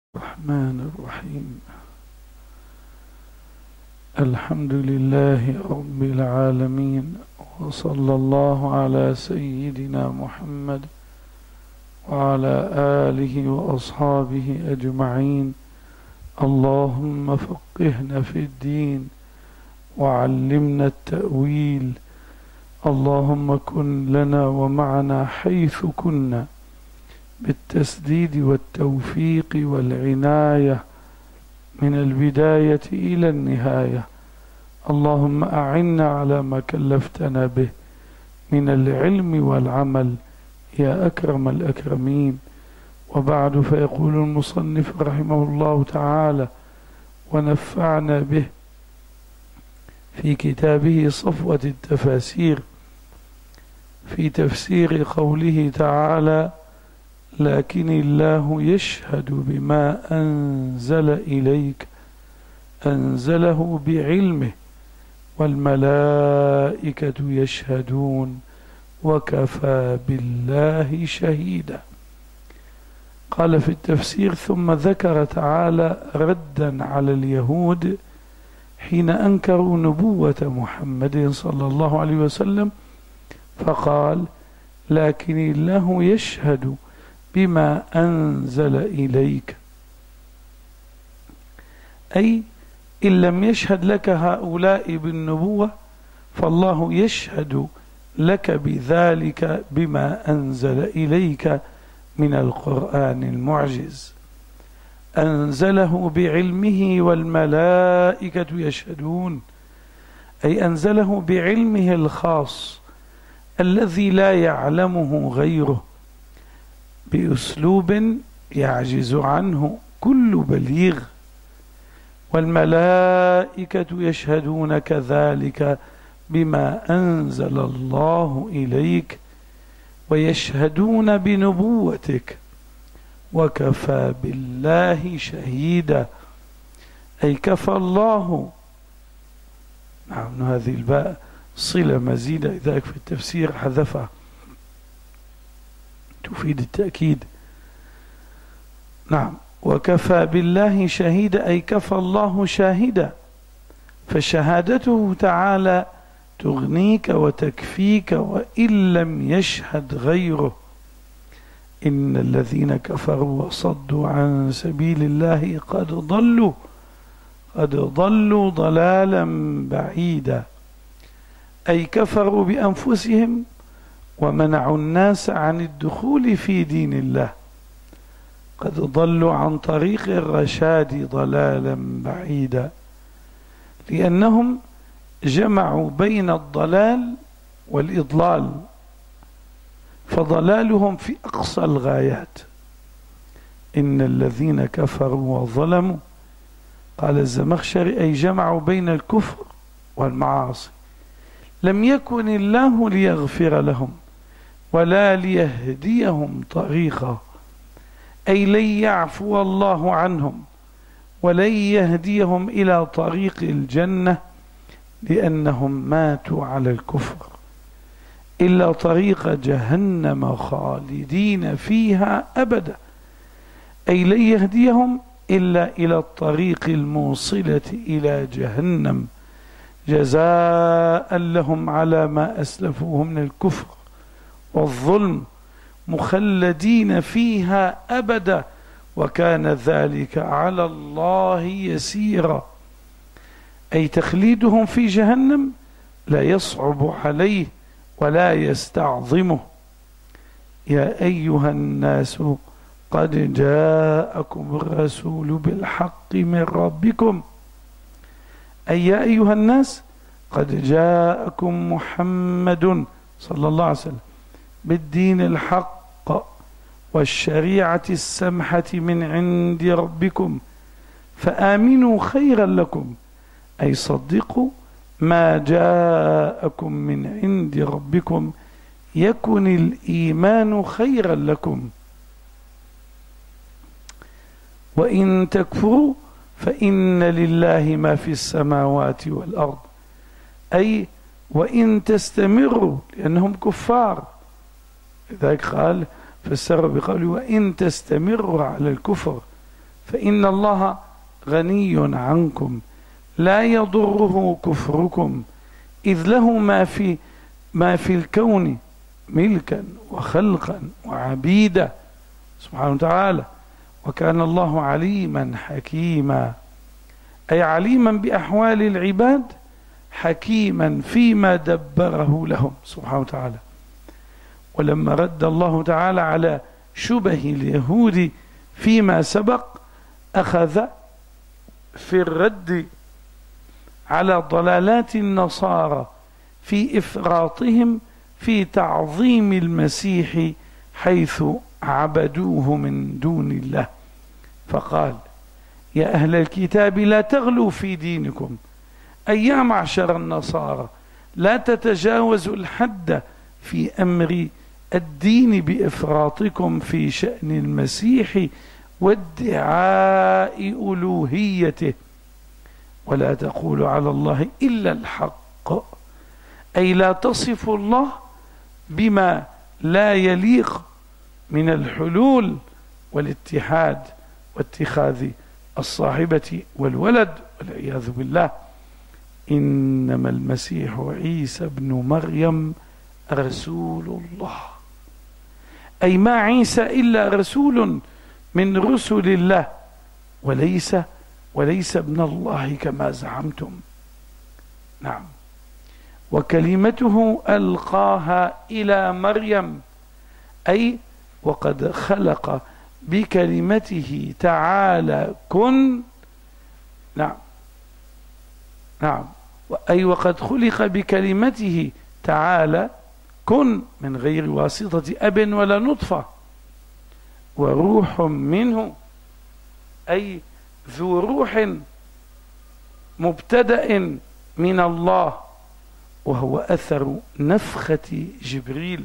الرحمن الرحيم. الحمد لله رب العالمين، وصلى الله على سيدنا محمد وعلى آله وأصحابه أجمعين. اللهم فقهنا في الدين وعلمنا التأويل. اللهم كن لنا ومعنا حيث كنا بالتسديد والتوفيق والعناية من البداية إلى النهاية. اللهم أعنا على ما كلفتنا به من العلم والعمل يا أكرم الأكرمين. وبعد، فيقول المصنف رحمه الله تعالى ونفعنا به في كتابه صفوة التفاسير في تفسير قوله تعالى: لكن الله يشهد بما أنزل إليك أنزله بعلمه والملائكة يشهدون وكفى بالله شهيدا. قال في التفسير: ثم ذكر تعالى ردا على اليهود حين أنكروا نبوة محمد صلى الله عليه وسلم، فقال: لكن الله يشهد بما أنزل إليك، أي إن لم يشهد لك هؤلاء بالنبوة فالله يشهد لك بذلك بما أنزل إليك من القرآن المعجز. أنزله بعلمه والملائكة يشهدون، أي أنزله بعلمه الخاص الذي لا يعلمه غيره، بأسلوب يعجز عنه كل بليغ. والملائكة يشهدون كذلك بما أنزل الله إليك ويشهدون بنبوتك وكفى بالله شهيدا، أي كفى الله. نعم، هذه الباء صلة مزيدة، لذلك في التفسير حذفها تفيد التأكيد. نعم، وكفى بالله شهيدا، أي كفى الله شاهدا، فشهادته تعالى تغنيك وتكفيك وإن لم يشهد غيره. إن الذين كفروا وصدوا عن سبيل الله قد ضلوا ضلالا بعيدا، أي كفروا بأنفسهم ومنعوا الناس عن الدخول في دين الله، قد ضلوا عن طريق الرشاد ضلالا بعيدا، لأنهم جمعوا بين الضلال والإضلال، فضلالهم في أقصى الغايات. إن الذين كفروا وظلموا، قال الزمخشري، أي جمعوا بين الكفر والمعاصي، لم يكن الله ليغفر لهم ولا ليهديهم طريقا، أي لن يعفو الله عنهم ولن يهديهم إلى طريق الجنة، لأنهم ماتوا على الكفر، إلا طريق جهنم خالدين فيها أبدا، أي لن يهديهم إلا إلى الطريق الموصلة إلى جهنم جزاء لهم على ما أسلفوه من الكفر والظلم، مخلدين فيها أبدا، وكان ذلك على الله يسيرا، أي تخليدهم في جهنم لا يصعب عليه ولا يستعظمه. يا أيها الناس قد جاءكم الرسول بالحق من ربكم، أي يا أيها الناس قد جاءكم محمد صلى الله عليه وسلم بالدين الحق والشريعة السمحة من عند ربكم، فآمنوا خيرا لكم، أي صدقوا ما جاءكم من عند ربكم يكن الإيمان خيرا لكم. وإن تكفروا فإن لله ما في السماوات والأرض، أي وإن تستمروا، لأنهم كفار، لذلك قال فسر بقوله: وإن تستمروا على الكفر فإن الله غني عنكم لا يضره كفركم، إذ له ما في الكون ملكا وخلقا وعبيدا سبحانه وتعالى، وكان الله عليما حكيما، أي عليما بأحوال العباد، حكيما فيما دبره لهم سبحانه وتعالى. ولما رد الله تعالى على شبه اليهود فيما سبق، أخذ في الرد على ضلالات النصارى في إفراطهم في تعظيم المسيح حيث عبدوه من دون الله، فقال: يا أهل الكتاب لا تغلوا في دينكم، أي يا معشر النصارى لا تتجاوزوا الحد في أمر الدين بإفراطكم في شأن المسيح وادعاء ألوهيته، ولا تقولوا على الله إلا الحق، أي لا تصفوا الله بما لا يليق من الحلول والاتحاد واتخاذ الصاحبة والولد والعياذ بالله. إنما المسيح عيسى ابن مريم رسول الله، أي ما عيسى إلا رسول من رسل الله، وليس ابن الله كما زعمتم. نعم، وكلمته ألقاها إلى مريم، أي وقد خلق بكلمته تعالى كن. نعم، أي وقد خلق بكلمته تعالى كن من غير واسطة أب ولا نطفة، وروح منه، أي ذو روح مبتدأ من الله، وهو أثر نفخة جبريل.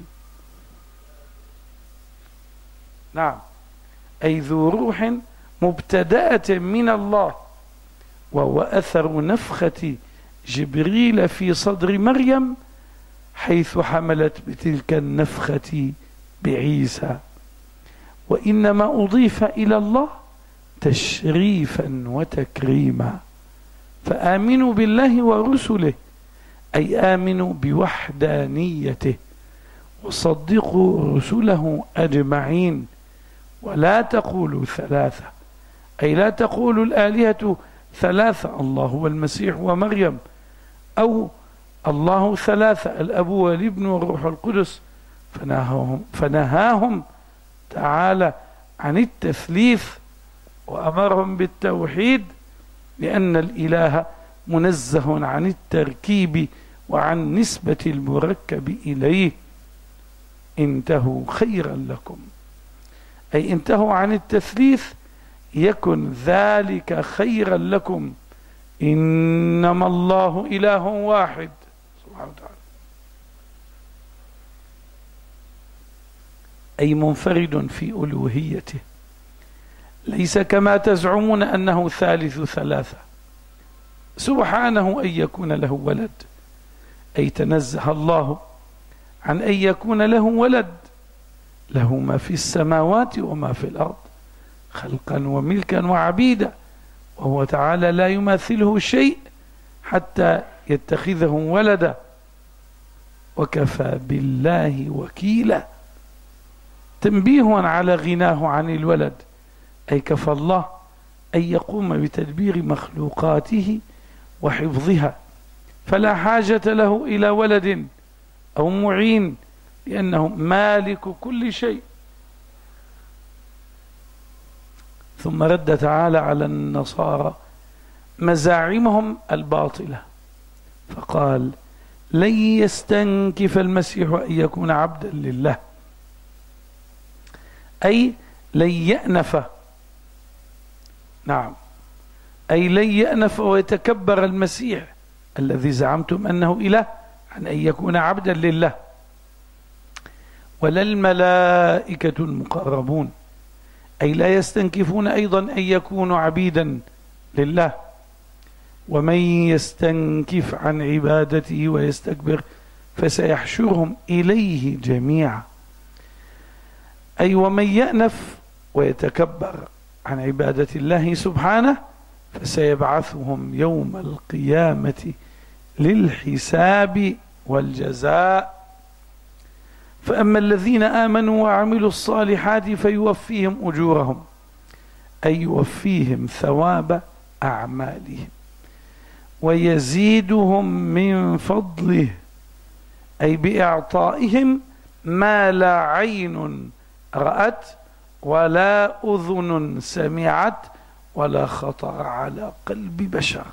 نعم، أي ذو روح مبتدأة من الله، وهو أثر نفخة جبريل في صدر مريم حيث حملت بتلك النفخة بعيسى. وإنما أضيف إلى الله تشريفا وتكريما، فآمنوا بالله ورسله، أي آمنوا بوحدانيته، وصدقوا رسله أجمعين، ولا تقولوا ثلاثة، أي لا تقولوا الآلهة ثلاثة، الله والمسيح ومريم، أو الله ثلاثة، الأب والابن والروح القدس، فنهاهم تعالى عن التثليث وأمرهم بالتوحيد، لأن الإله منزه عن التركيب وعن نسبة المركب إليه. انتهوا خيرا لكم، أي انتهوا عن التثليث يكن ذلك خيرا لكم، إنما الله إله واحد سبحانه وتعالى، أي منفرد في ألوهيته، ليس كما تزعمون أنه ثالث ثلاثة، سبحانه أن يكون له ولد، أي تنزه الله عن أن يكون له ولد، له ما في السماوات وما في الأرض خلقا وملكا وعبيدا، وهو تعالى لا يماثله شيء حتى يتخذه ولدا، وكفى بالله وكيلا، تنبيه على غناه عن الولد، أي كفى الله أن يقوم بتدبير مخلوقاته وحفظها، فلا حاجة له إلى ولد أو معين، لأنه مالك كل شيء. ثم رد تعالى على النصارى مزاعمهم الباطلة، فقال: لن يستنكف المسيح أن يكون عبدا لله، أي لن يأنف. نعم، أي لن يأنف ويتكبر المسيح الذي زعمتم أنه إله عن أن يكون عبدا لله، ولا الملائكة المقربون، أي لا يستنكفون أيضا أن يكونوا عبيدا لله. ومن يستنكف عن عبادته ويستكبر فسيحشرهم إليه جميعا، أي ومن يأنف ويتكبر عن عبادة الله سبحانه فسيبعثهم يوم القيامة للحساب والجزاء. فأما الذين آمنوا وعملوا الصالحات فيوفيهم أجورهم، أي يوفيهم ثواب أعمالهم ويزيدهم من فضله، أي بإعطائهم ما لا عين رأت ولا أذن سمعت ولا خطر على قلب بشر.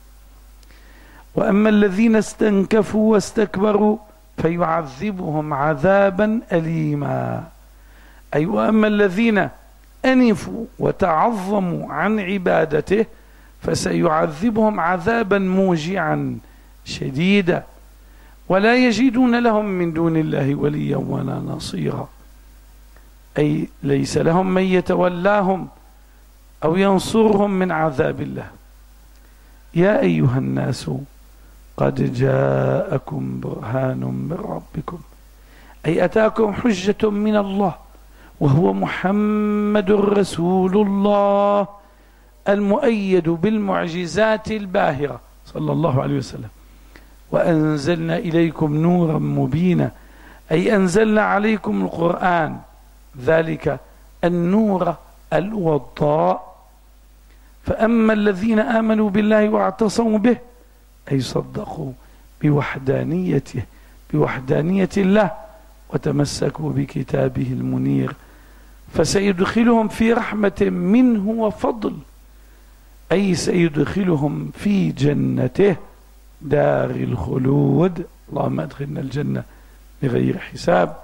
وأما الذين استنكفوا واستكبروا فيعذبهم عذابا أليما، أي وأما الذين أنفوا وتعظموا عن عبادته فسيعذبهم عذابا موجعا شديدا، ولا يجدون لهم من دون الله وليا ولا نصيرا، أي ليس لهم من يتولاهم أو ينصرهم من عذاب الله. يا أيها الناس قد جاءكم برهان من ربكم، أي أتاكم حجة من الله وهو محمد رسول الله المؤيد بالمعجزات الباهرة صلى الله عليه وسلم. وأنزلنا إليكم نورا مبينا، أي أنزلنا عليكم القرآن، ذلك النور الوضاء. فأما الذين آمنوا بالله واعتصموا به، أي صدقوا بوحدانيته بوحدانية الله وتمسكوا بكتابه المنير، فسيدخلهم في رحمة منه وفضل، أي سيدخلهم في جنته دار الخلود. اللهم أدخلنا الجنة بغير حساب.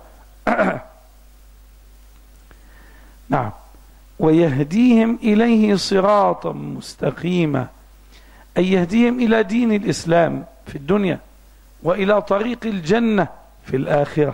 نعم. ويهديهم إليه صراطا مستقيما، أي يهديهم إلى دين الإسلام في الدنيا وإلى طريق الجنة في الآخرة.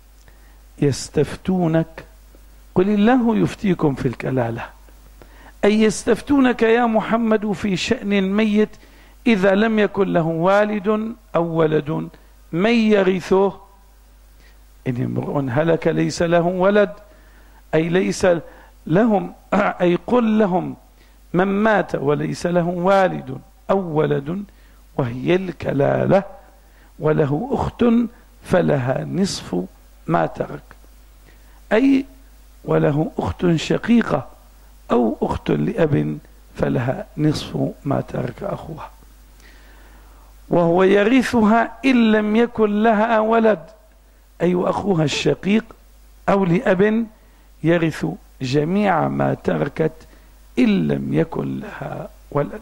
يستفتونك قل الله يفتيكم في الكلالة، أي يستفتونك يا محمد في شأن الميت إذا لم يكن له والد أو ولد من يرثه. إن امرؤ هلك ليس له ولد، أي ليس لهم، أي قل لهم من مات وليس له والد أو ولد وهي الكلالة وله أخت فلها نصف ما ترك، أي وله أخت شقيقة أو أخت لأب فلها نصف ما ترك أخوها، وهو يرثها إن لم يكن لها ولد، أي أخوها الشقيق أو لأب يرث جميع ما تركت إن لم يكن لها ولد.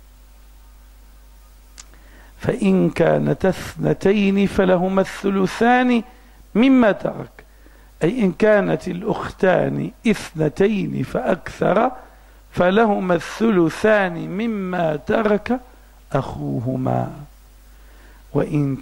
فإن كانت اثنتين فلهما الثلثان مما ترك، أي إن كانت الأختان اثنتين فأكثر فلهما الثلثان مما ترك أخوهما. وإن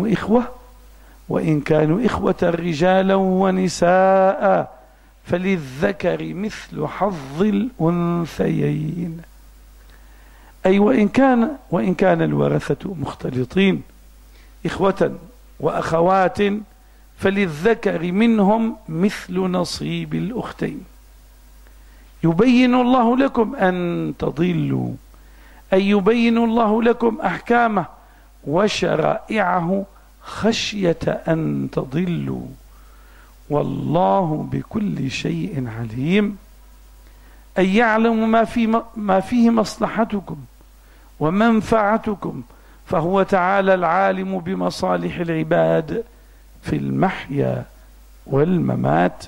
كانوا إخوة رجالا ونساء فللذكر مثل حظ الأنثيين، أي وإن كان الورثة مختلطين إخوة وأخوات فللذكر منهم مثل نصيب الأختين. يبين الله لكم أن تضلوا، أي يبين الله لكم أحكامه وشرائعه خشية أن تضلوا، والله بكل شيء عليم، أي يعلم ما فيه مصلحتكم ومنفعتكم، فهو تعالى العالم بمصالح العباد في المحيا والممات.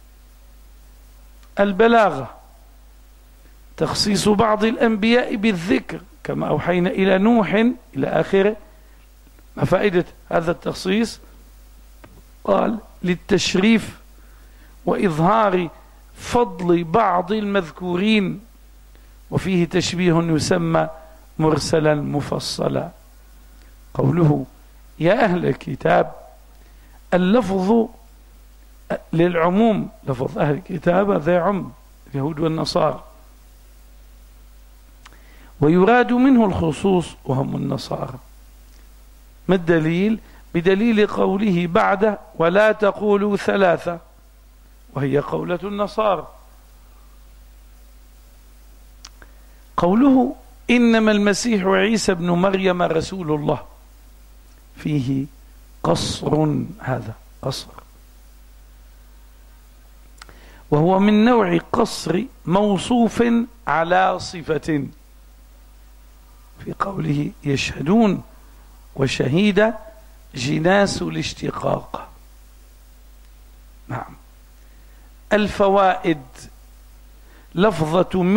البلاغة تخصيص بعض الأنبياء بالذكر كما أوحينا إلى نوح إلى آخره. ما فائدة هذا التخصيص؟ قال للتشريف وإظهار فضل بعض المذكورين، وفيه تشبيه يسمى مرسلا مفصلا. قوله يا أهل الكتاب، اللفظ للعموم، لفظ أهل الكتاب هذا يعم اليهود والنصارى، ويراد منه الخصوص وهم النصارى. ما الدليل؟ بدليل قوله بعده ولا تقولوا ثلاثة، وهي قولة النصارى. قوله إنما المسيح عيسى ابن مريم رسول الله فيه قصر، هذا قصر، وهو من نوع قصر موصوف على صفة، في قوله يشهدون وشهيد جناس الاشتقاق. نعم. الفوائد: لفظة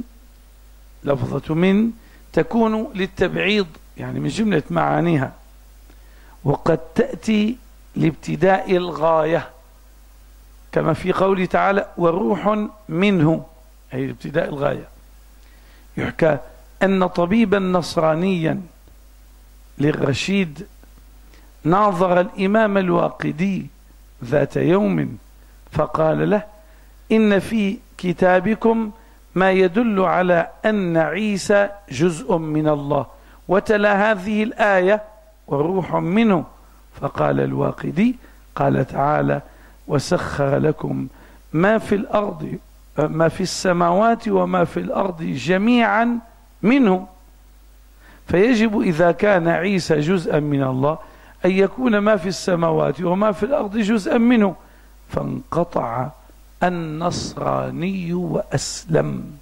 من تكون للتبعيض، يعني من جملة معانيها، وقد تأتي لابتداء الغاية، كما في قوله تعالى وروح منه، أي ابتداء الغاية. يحكى أن طبيبا نصرانيا للرشيد ناظر الإمام الواقدي ذات يوم فقال له إن في كتابكم ما يدل على أن عيسى جزء من الله، وتلا هذه الآية وروح منه، فقال الواقدي قال تعالى وسخر لكم ما في الأرض ما في السماوات وما في الأرض جميعا منه، فيجب إذا كان عيسى جزءا من الله أن يكون ما في السماوات وما في الأرض جزءا منه، فانقطع النصراني وأسلم.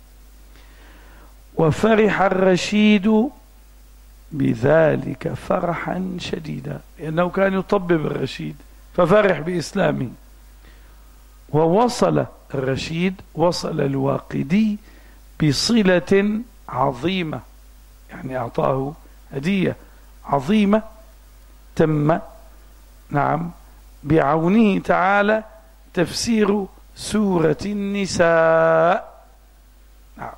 وفرح الرشيد بذلك فرحا شديدا، لأنه كان يطبب الرشيد ففرح بإسلامه. ووصل الرشيد، وصل الواقدي بصلة عظيمة، يعني أعطاه هدية عظيمة تم نعم بعونه تعالى تفسير سورة النساء. نعم.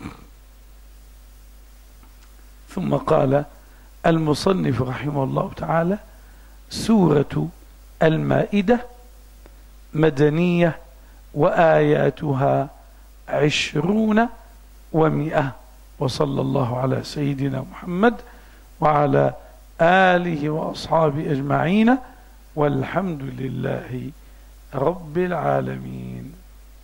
ثم قال المصنف رحمه الله تعالى سورة المائدة مدنية وآياتها 20 و100. وصلى الله على سيدنا محمد وعلى آله وأصحابه أجمعين، والحمد لله رب العالمين.